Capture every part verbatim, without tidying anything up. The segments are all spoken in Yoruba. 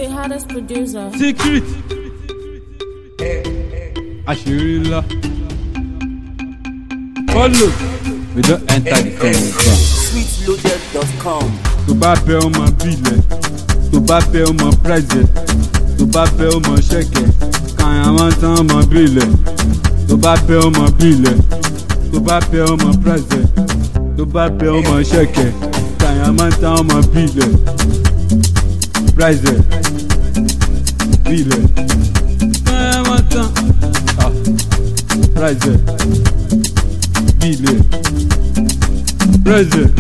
the hardest producer. Secret. Àṣírí ńlá. Follow. We don't enter the fence. sweet loaded dot com. Tó bá bẹ ọmọ bílẹ̀, tó bá bẹ ọmọ pírẹ́sẹ̀, tó bá bẹ ọmọ ṣẹ̀kẹ̀, kàyà máa ń tán ọmọ bílẹ̀. Tó bá bẹ ọmọ bílẹ̀, tó bá bẹ ọmọ pírẹ́sẹ̀, tó bá bẹ ọmọ ṣẹ̀kẹ̀, kàyà máa ń tán ọmọ bílẹ̀. Pírẹ́sẹ̀, bílẹ̀, kàyà máa ń tán. Pírẹ́sẹ̀, bílẹ̀, pírẹ́sẹ̀.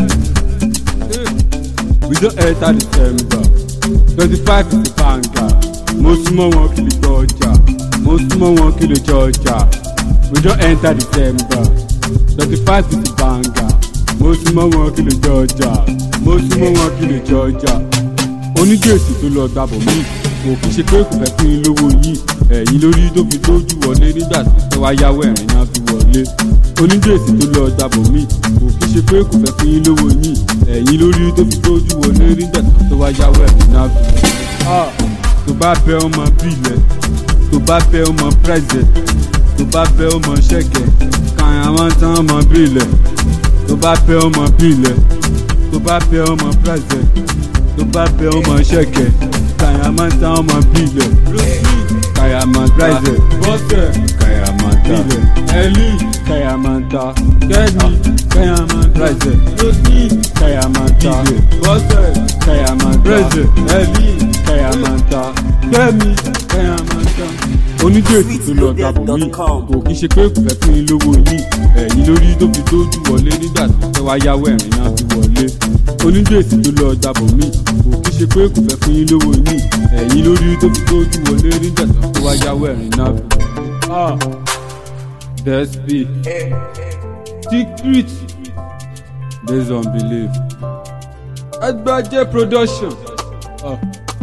We don't enter December. Twenty-five is the banger. Mo súnmọ́ wọn kí lè jọ ọjà. Mo súnmọ́ wọn kí lè jọ ọjà. We don't enter December. Twenty-five is the banger. Mo súnmọ́ wọn kí lè jọ ọjà. Mo súnmọ́ wọn kí lè jọ ọjà. Onígbèsè tó lọ gbàbọ̀ mí. Kò kì í ṣe pé kò fẹ́ fún yín lówó yìí. Ẹ̀yin lórí tó fi tójú wọlé nígbà tí ẹ wá yáwó ẹ̀rín náà fi wọlé. Onígbèsè tó lọ gbàbọ̀ mí. Kò kì í ṣe pé kò fẹ́ fún yín lówó yìí. Ẹ̀yin lórí tó fi tójú wọlé nígbà tó wá yáwó ẹ̀rín náà fi wọlé. Tó bá bẹ ọmọ bílẹ̀, tó bá bẹ ọmọ pírẹ́sẹ̀, tó bá bẹ ọmọ ṣẹ̀kẹ̀, kàyà máa ń tán ọmọ bílẹ̀. Tó bá bẹ ọmọ bílẹ̀, tó bá bẹ ọmọ pírẹ́sẹ̀, tó bá bẹ ọmọ ṣẹ̀kẹ̀, kàyà máa ń tán ọmọ bílẹ̀. Kàyà máa ta bọ́sẹ̀, kàyà máa ta bílẹ̀, ẹ̀lí, kàyà máa ta kẹ́mi, kàyà máa ta pírẹ́sẹ̀, lóṣì, kàyà máa ta bọ́sẹ̀, kàyà máa ta pírẹ́sẹ̀, ẹ̀lí, kàyà máa ta kẹ́mi, kàyà máa ta. Onígbèsè tó lọ gbàbọ̀ mí, kò kì í ṣe pé kò fẹ́ fún yín lówó yìí. Ẹ̀yin lórí tó fi tójú wọlé nígbà tó fẹ́ wá yáwó ẹ̀rín náà fi wọlé. Onígbèsè tó lọ gbàbọ̀ mí, kò kì í ṣe pé kò fẹ́ fún yín lówó yìí. Ẹ̀yin lórí tó fi tójú wọlé nígbà tó fẹ́ wá yáwó ẹ̀rín náà fi wọlé. Despi, Secret, based on belief. Agbaje production. Oh.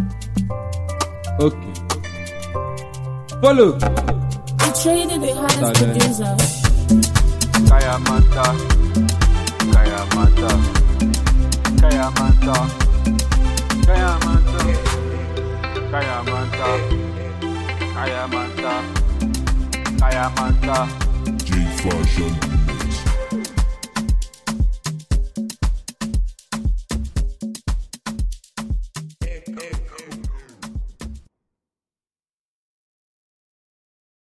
Okay. Follow. We traded the hardest Talent. producer. Kaya mata, kaya mata, kaya mata, kaya mata, kaya mata, kaya mata, kaya mata. J Fashion.